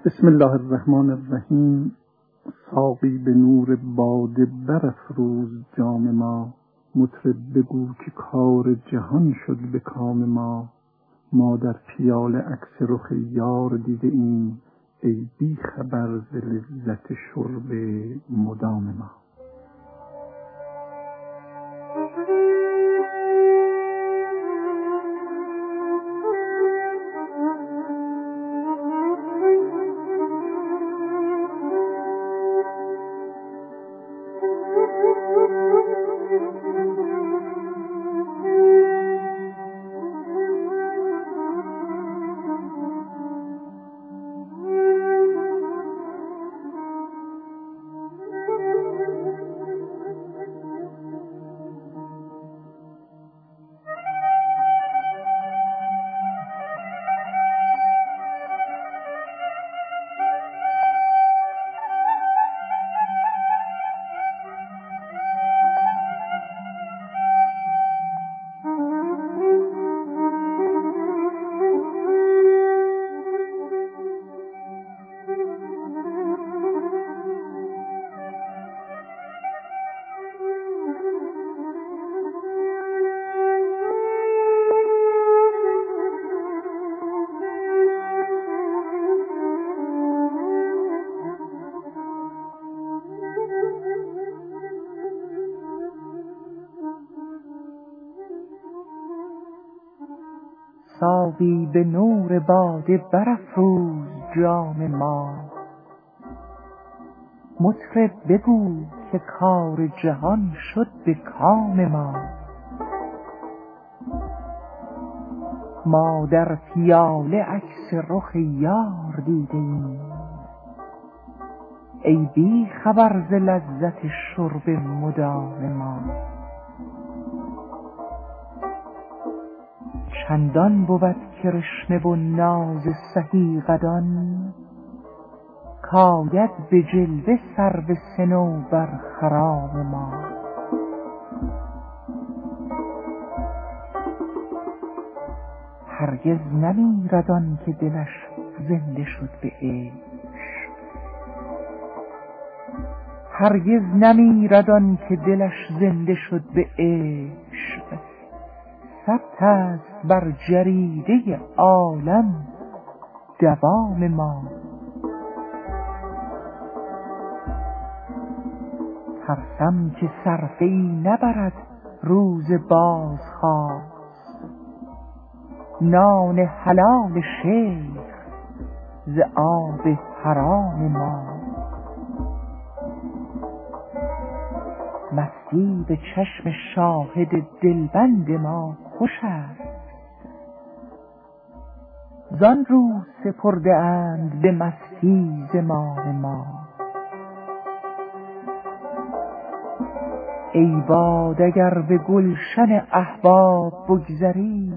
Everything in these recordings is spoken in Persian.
بسم الله الرحمن الرحیم. ساقی به نور باده برافروز جام ما، مطرب بگو که کار جهان شد به کام ما در پیاله عکس رخ یار دیده ایم، ای بی خبر ز لذت شرب مدام ما. ساقی به نور باده برافروز جام ما، مطرب بگو که کار جهان شد به کام ما در پیاله عکس رخ یار دیده ایم، ای بی خبر ز لذت شرب مدام ما. چندان بود کرشمه و ناز سهی قدان، کاید به جلوه سرو صنوبر خرام ما. هرگز نمیرد آن که دلش زنده شد به عشق، هرگز نمیرد آن که دلش زنده شد به عشق. ثبت است بر جریده عالم دوام ما. ترسم که صرفه ای نبرد روز بازخواست، نان حلال شیخ ز آب حرام ما. مستی به چشم شاهد دلبند ما خوش است، زان رو سپرده اند به مستی زمام ما. ای باد اگر به گلشن احباب بگذری،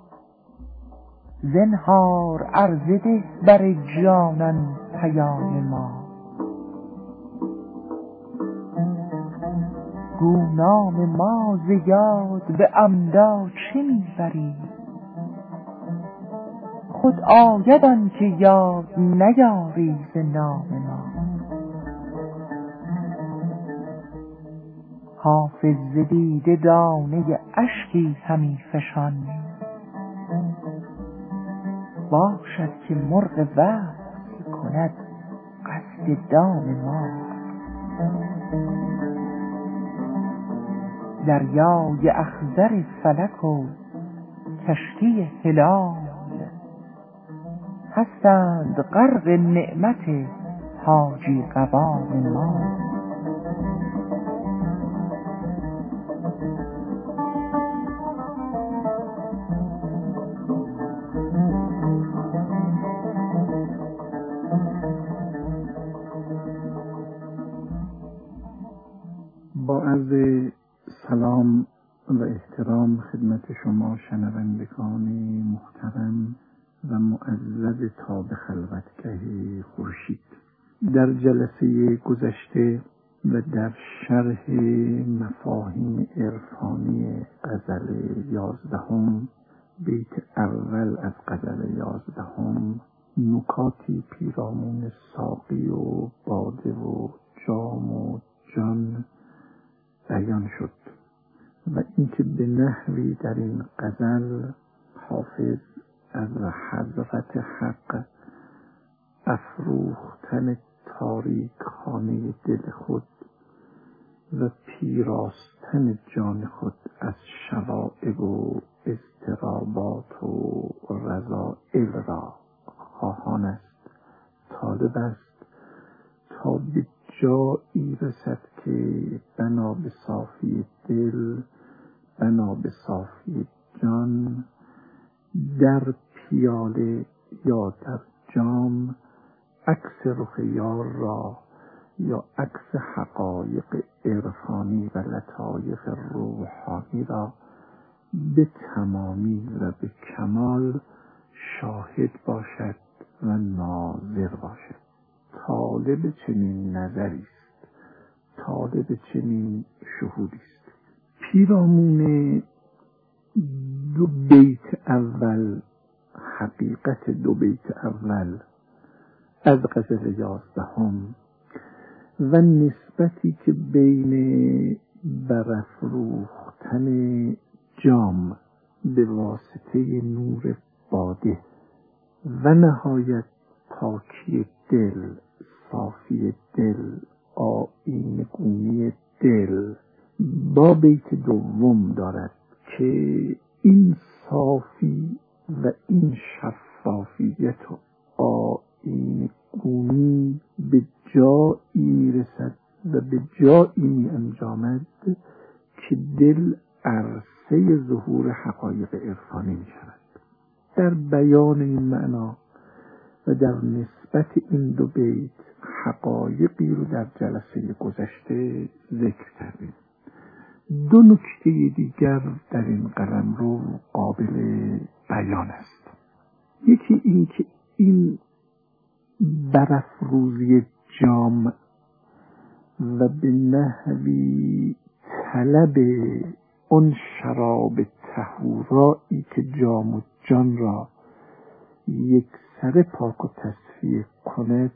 زنهار عرضه ده بر جانان پیام ما. گو نام ما ز یاد به عمدا چه میبری، خود آید آن که یاد نیاری ز نام ما. حافظ ز دیده دانه اشکی همی فشان، باشد که مرغ وصل کند قصد دام ما. دریای اخضر فلک و کشتی هلال، هستند غرق نعمت حاجی قوام ما. با عرض سلام و احترام خدمت شما شنوندگان محترم و معزز تا به خلوتگه خورشید، در جلسه گذشته و در شرح مفاهیم عرفانی غزل 11 بیت اول از غزل 11 نکاتی پیرامون ساقی و باده و جام و جان بیان شد و اینکه به نحوی در این غزل حافظ از حضرت حق افروختن تاریک خانه دل خود و پیراستن جان خود از شوائب و اضطرابات و رذائل را خواهان است، طالب است تا به جایی رسد که بنا به صافی دل، بنا به صافی جان، در پیاله یا در جام عکس رخ یار را یا عکس حقایق عرفانی و لطایف روحانی را به تمامی و به کمال شاهد باشد و ناظر باشد. طالب چنین نظری است، طالب چنین شهودی است. پیرامون دو بیت اول، حقیقت دو بیت اول از غزل 11 و نسبتی که بین برافروختن جام به واسطه نور باده و نهایت پاکی دل، صافی دل، آیین گونی دل با بیت دوم دارد که این صافی و این شفافیت و آیین گونی به جایی میرسد و به جایی می انجامد که دل عرصه ظهور حقایق عرفانی می شود. در بیان این معنا و در نسبت این دو بیت حقایقی رو در جلسه گذشته ذکر کردیم. دو نکته دیگر در این قلمرو قابل بیان است. یکی این که این برافروزی جام و به نحوی طلب اون شراب طهورایی که جام و جان را یک سر پاک و تصفیه کند،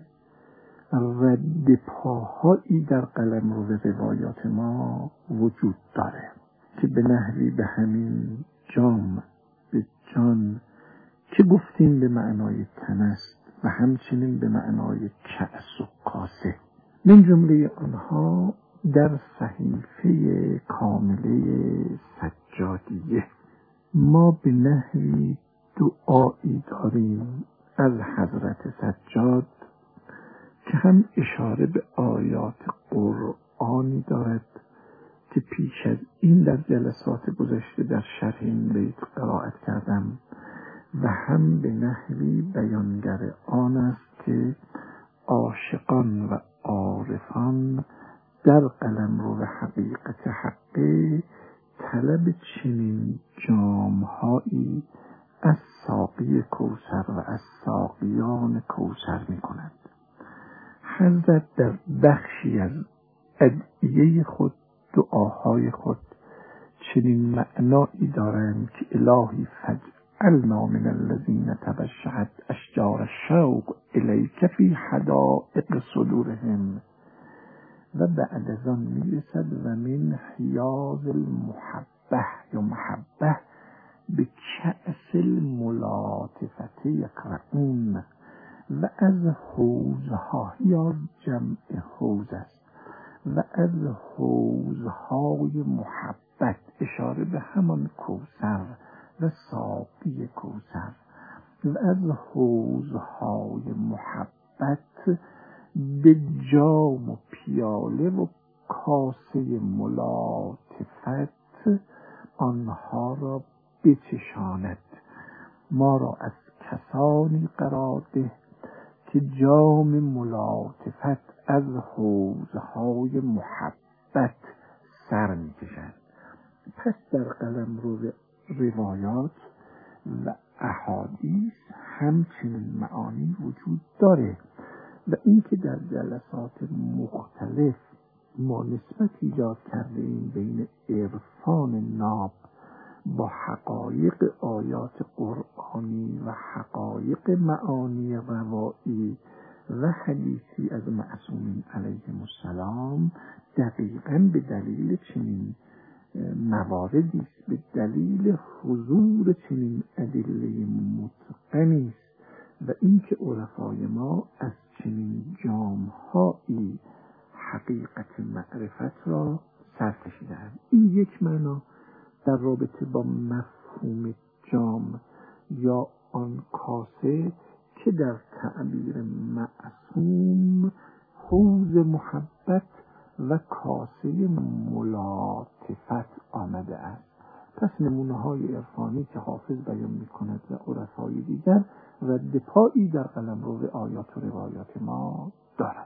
رد پاهایی در قلمرو روایات ما وجود داره که به نحوی به همین جام، به جان که گفتیم به معنای تن است و همچنین به معنای کأس و کاسه، من جمله آنها در صحیفه کامله سجادیه ما به نحوی دعایی داریم از حضرت سجاد که هم اشاره به آیات قرآنی دارد که پیش از این در جلسات گذشته در شرح این بیت قرائت کردم و هم به نحوی بیانگر آن است که عاشقان و عارفان در قلمرو و حقیقت حقه طلب چنین جامهایی از ساقی کوثر و از ساقیان کوثر می کنند. حضرت در بخشی از ادعیه خود، دعاهای خود چنین معنایی دارند که الهی فجعلنا من الذین تبشعت اشجار الشوق الیک فی حدائق صدورهم، و بعد از آن میرسد و من حیاض المحبه یا محبه به کأس الملاطفت یقرؤون، و از حوزها یا جمع حوز است و از حوزهای محبت اشاره به همان کوثر و ساقی کوثر و از حوزهای محبت به جام و پیاله و کاسه ملاطفت آنها را بچشاند. ما را از کسانی قرار ده که جام ملاطفت از حوزهای محبت سر می‌کشند. پس در قلمرو روایات و احادیث همچنین معانی وجود داره و اینکه در جلسات مختلف ما نسبت ایجاد کرده ایم بین عرفان ناب با حقایق آیات قرآنی و حقایق معانی روایی و حدیثی از معصومین علیهم السلام دقیقاً به دلیل چنین مواردی است، به دلیل حضور چنین ادله متقنی است و اینکه عرفای ما از چنین جام‌هایی حقیقت معرفت را سر کشیدند. این یک معنا در رابطه با مفهوم جام یا آن کاسه که در تعبیر معصوم حوض محبت و کاسه ملاطفت آمده است. پس نمونه‌های عرفانی که حافظ بیان می‌کند و عرفای دیگر رد پایی در قلمرو آیات و روایات ما دارد.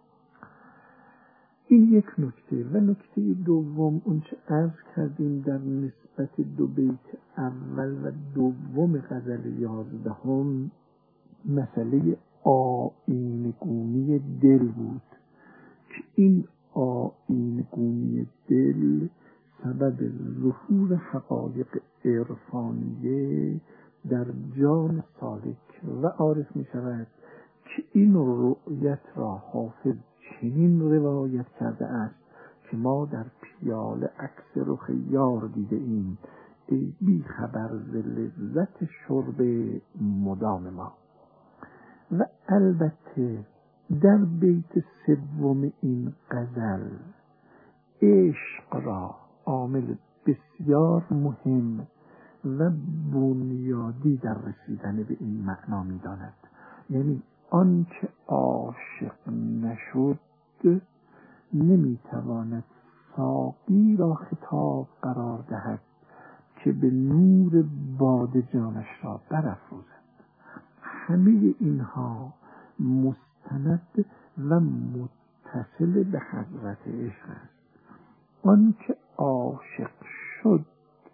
این یک نکته. و نکته دوم، اون چه عرض کردیم در نسبت دو بیت اول و دوم غزل 11 مسئله آیین‌گونی دل بود که این آیین‌گونی دل سبب ظهور حقایق عرفانیه در جان سالک و عارف می شود که این رؤیت را حافظ چنین روایت کرده است که ما در پیاله عکس رخ یار دیده ایم، ای بی خبر ز لذت شرب مدام ما. و البته در بیت سوم این غزل عشق را عامل بسیار مهم و بنیادی در رسیدن به این معنا می داند. یعنی آن که عاشق نشد نمی تواند ساقی را خطاب قرار دهد که به نور باده جانش را برافروزد. همه اینها مستند و متصل به حضرت عشق است. آن که عاشق شد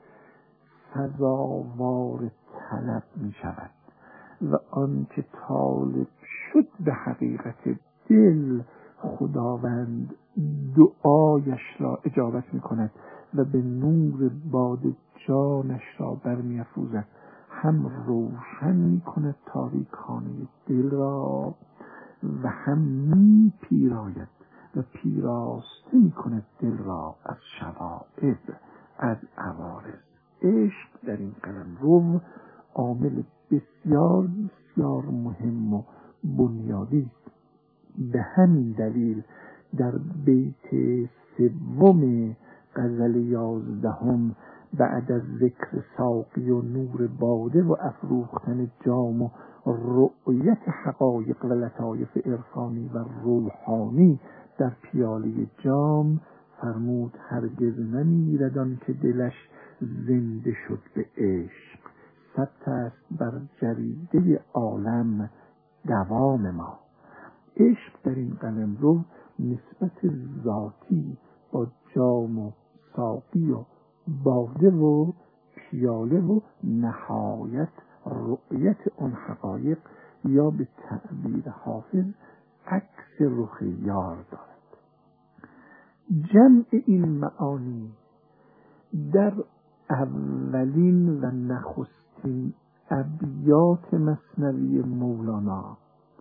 سزاوار طلب می شود و آن که طالب شد به حقیقت دل، خداوند دعایش را اجابت می کند و به نور باد جانش را برمی افروزد، هم روشن می کند تاریکخانه دل را و هم می پیراید و پیراسته می کند دل را از شوائب، از عوارض. عشق در این قلمرو عامل بسیار بسیار مهم و بنیادی است. به همین دلیل در بیت سوم غزل 11 بعد از ذکر ساقی و نور باده و افروختن جام و رؤیت حقایق و لطایف عرفانی و روحانی در پیاله جام فرمود هرگز نمیرد آن که دلش زنده شد به عشق، ثبت است بر جریده عالم دوام ما. عشق در این قلمرو نسبت ذاتی با جام و ساقی و باده و پیاله و نهایت رؤیت اون حقایق یا به تعبیر حافظ عکس رخ یار دارد. جمع این معانی در اولین و نخستین ابیات مثنوی مولانا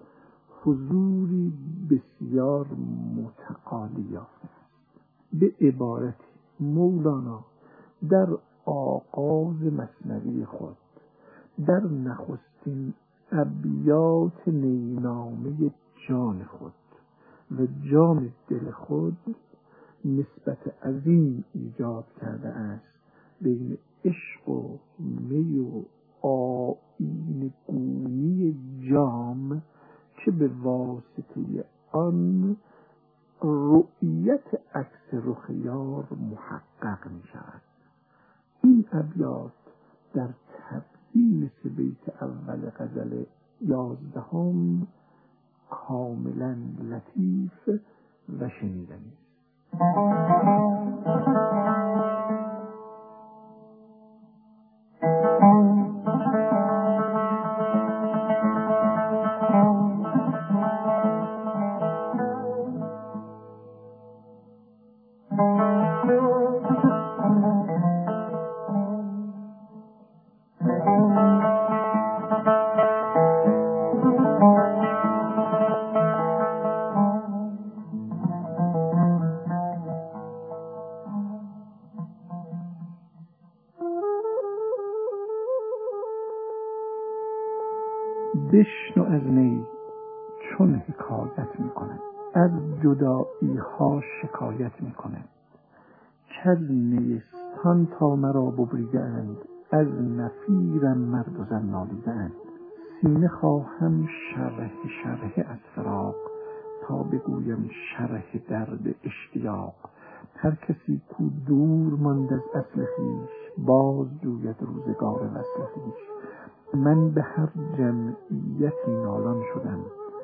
حضوری بسیار متعالی یافته است. به عبارتی مولانا در آغاز مثنوی خود در نخستین ابیات نینامه جان خود و جام دل خود نسبت عظیم ایجاد کرده است بین عشق و می و آیین گونی جام که به واسطه آن رؤیت عکس رخ یار محقق می شود. این ابیات در تبیین سه بیت اول غزل 11 کاملا لطیف و شنیدنی است. از نی چون حکایت می کند، از جدایی ها شکایت می کند. کز نیستان تا مرا ببریده اند، از نفیرم مرد و زن نالیده اند. سینه خواهم شرح از فراق، تا بگویم شرح درد اشتیاق. هر کسی کو دور ماند از اصل خویش، باز جوید روزگار وصل خویش. من به هر جمعیتی نالان شدم،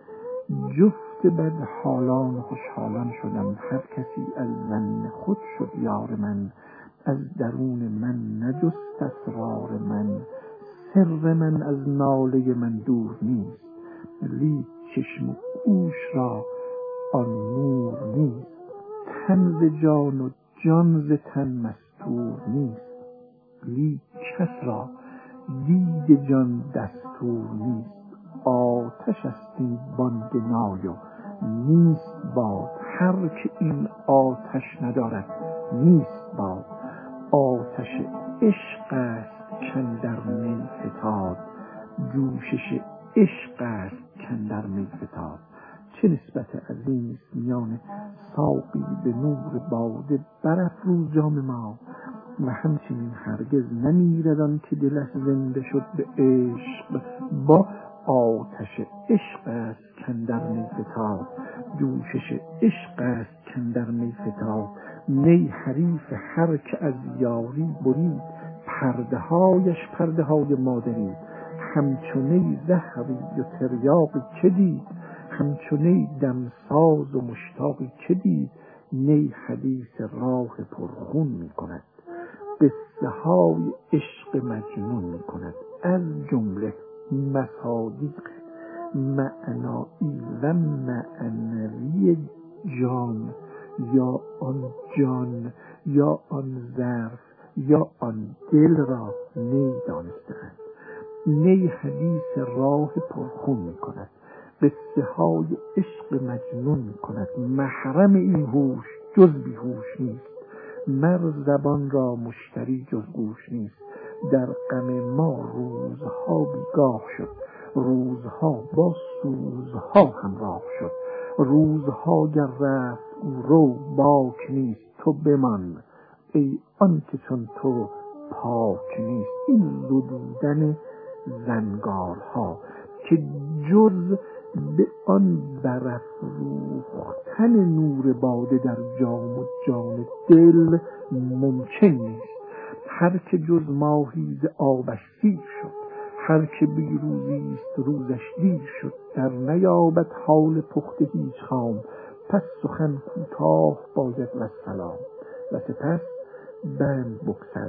جفت بد حالان و خوشحالان شدم. هر کسی از ظن خود شد یار من، از درون من نجست اسرار من. سر من از ناله من دور نیست، لیک چشم و گوش را آن نور نیست. تن ز جان و جان ز تن مستور نیست، لیک کس را دید جان دستور نیست. آتش است این بانگ نای و نیست باد، هر که این آتش ندارد نیست باد. آتش عشق است کاندر می فتاد، جوشش عشق است کاندر می فتاد. چه نسبت عظیم است میان ساقی به نور باده برافروز جام ما. و همچنین هرگز نمیرد آن که دلش زنده شد به عشق. با آتش عشق است کاندر می فتاد، جوشش عشق است کاندر می فتاد. نی حریف هر که از یاری برید، پرده هایش پرده های ما درید. همچنین زهری و تریاقی که دید، همچنین دمساز و مشتاقی که دید. نی حدیث راه پرخون می کند، قصه های عشق مجنون می کند. از جمله مصادیق معنایی و معنوی جان، یا آن جان یا آن ظرف یا آن دل را نی دانستند. نی حدیث راه پرخون می کند، قصه های عشق مجنون می کند. محرم این هوش جز بیهوش نیست، مر زبان را مشتری جز گوش نیست. در غم ما روزها بیگاه شد، روزها با سوزها همراه شد. روزها گر رفت رو باک نیست، تو بمان ای آن که چون تو پاک نیست. این زدودن زنگارها که جز به آن برافروختن نور باده در جام و جان دل ممکن نیست. هر که جز ماهی ز آبش سیر شد، هر که بی روزیست روزش دیر شد. در نیابد حال پخته هیچ خام، پس سخن کوتاه باید والسلام. و سپس بند بگسل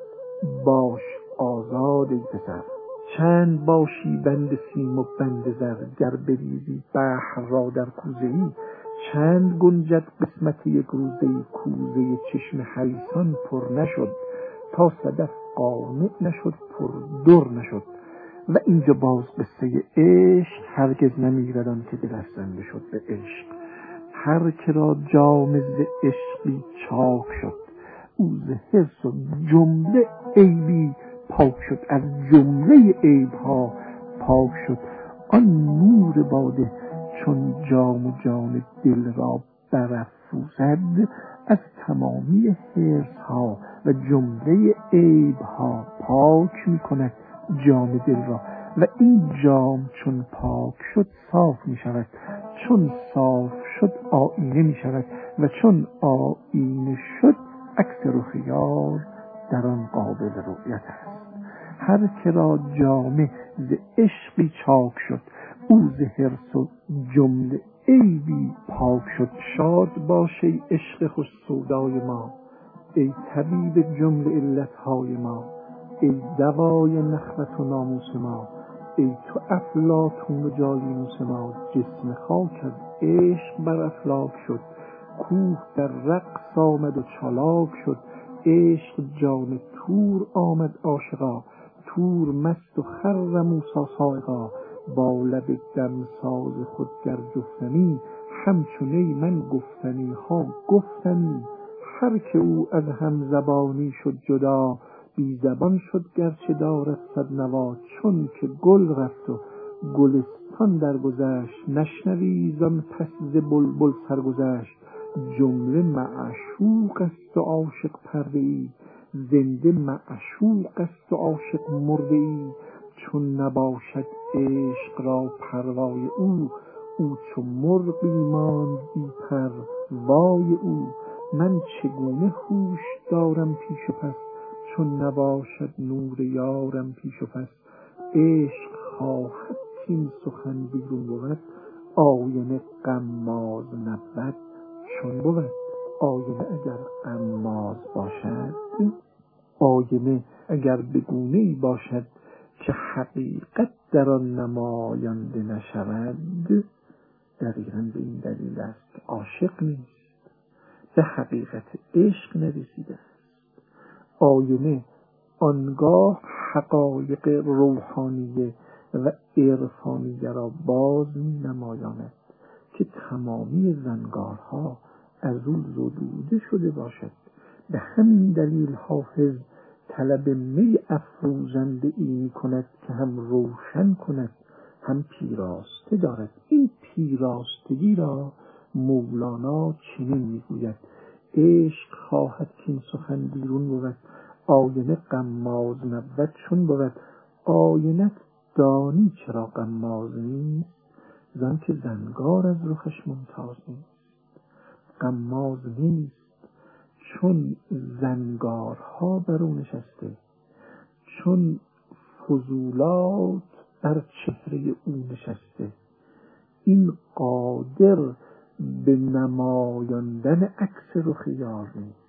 باش آزاد ای پسر. چند باشی بند سیم و بند زر، گر بریزی بحر را در کوزه ای. چند گنجد قسمت یک روزه ای، کوزه چشم حریصان پر نشد. تا صدف قانع نشد پر در نشد. و اینجا باز قصه عشق هرگز نمیرد آن که دلش زنده شد به عشق. هر که را جام ز عشقی چاک شد، او ز حرص و جمله عیبی پاک شد. از جمله عیبها پاک شد. آن نور باده چون جام و جان دل را برافروزد، از تمامی حرصها و جمله عیبها پاک می کند جام دل را. و این جام چون پاک شد صاف می شود، چون صاف شد آینه می شود، و چون آینه شد عکس رخ یار در آن قابل رؤیت است. هر که را جام ز عشقی چاک شد، او ز حرص و جمله عیبی پاک شد. شاد باش ای عشق خوش سودای ما، ای طبیب جمله علتهای ما. ای دوای نخوت و ناموس ما، ای تو افلاطون و جالینوس ما. جسم خاک از عشق بر افلاک شد، کوه در رقص آمد و چالاک شد. عشق جان تور آمد عاشقا، تور مست و خر موسی صاعقا. با لب دمساز خود گر جفتمی، همچنین من گفتنی ها گفتمی. هر که او از هم زبانی شد جدا، بی زبان شد گرچه دارد صد نوا. چون که گل رفت و گلستان سلطان درگذشت، نشنوی زان پس ز بلبل سرگذشت. جمله معشوق است و عاشق پرده ای، زنده معشوق است و عاشق مرده ای. چون نباشد عشق را پروای او، او چو مرغی ماند بی پر وای او. من چگونه هوش دارم پیش و پس، چون نباشد نور یارم پیش و پس. عشق خواهد این سخن بیرون بود، آینه غماز نبود چون بود. آینه اگر غماز باشد، آینه اگر بگونه‌ای باشد که حقیقت در آن نمایانده نشود، دقیقاً به این دلیل است که عاشق نیست، به حقیقت عشق نرسیده است. آینه آنگاه حقایق روحانیه و عرفانیه را باز می نمایاند که تمامی زنگارها از او زدوده شده باشد. به همین دلیل حافظ طلب می افروزنده ای می کند که هم روشن کند هم پیراسته دارد. این پیراستگی را مولانا چنین می گوید: عشق خواهد که این سخن بیرون بود، آینه غماز نبود چون بود. آینه دانی چرا غماز نیست؟ زان که زنگار از رخش ممتاز نیست. غماز نیست چون زنگارها بر او نشسته، چون فضولات بر چهره او نشسته. این قادر به نمایاندن عکس رخ یار نیست.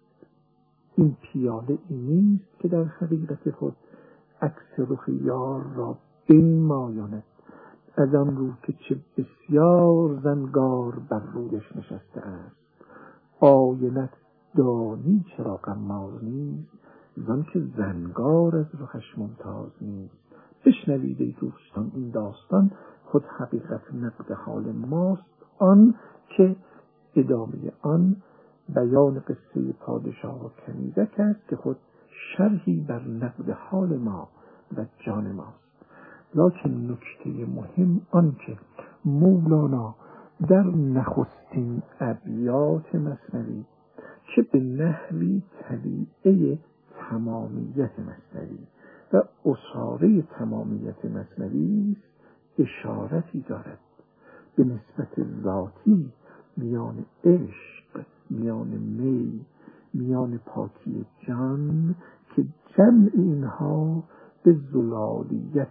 این پیاله ای نیست که در حقیقت خود عکس رخ یار را بنمایاند، از آن رو که چه بسیار زنگار بر رویش نشسته است. آینه دانی چرا غماز نیست؟ زان که زنگار از رخش ممتاز نیست. بشنوید ای دوستان این داستان، خود حقیقت نقد حال ماست، آن که ادامه آن بیان قصه پادشاه و کنیزک است که خود شرحی بر نقد حال ما و جان ماست. لکن نکته مهم آن که مولانا در نخستین ابیات مثنوی که به نحوی طبیعه تمامیت مثنوی و اصاره تمامیت مثنوی اشارتی دارد به نسبت ذاتی میان عشق، میان می، میان پاکی جان، که جمع اینها به زلالیت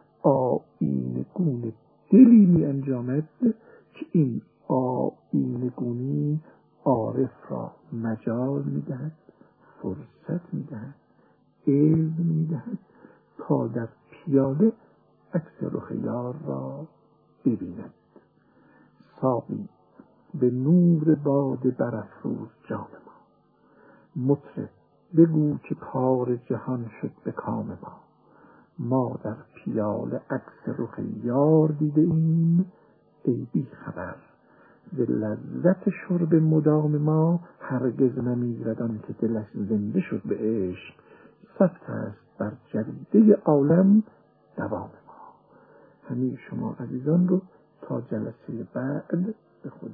آیین گون دلی می انجامد که این آیین گونی عارف را مجال می دهد، فرصت می دهد، علم می دهد تا در پیاله عکس رخ یار را ببیند. ساقی به نور باده برافروز جام ما، مطرب بگو که کار جهان شد به کام ما. ما در پیاله عکس رخ یار دیده ایم، ای بی خبر ز لذت شرب مدام ما. هرگز نمیرد آن که دلش زنده شد به عشق، ثبت است بر جریده عالم دوام ما. همه شما عزیزان رو تا جلسه بعد به خدا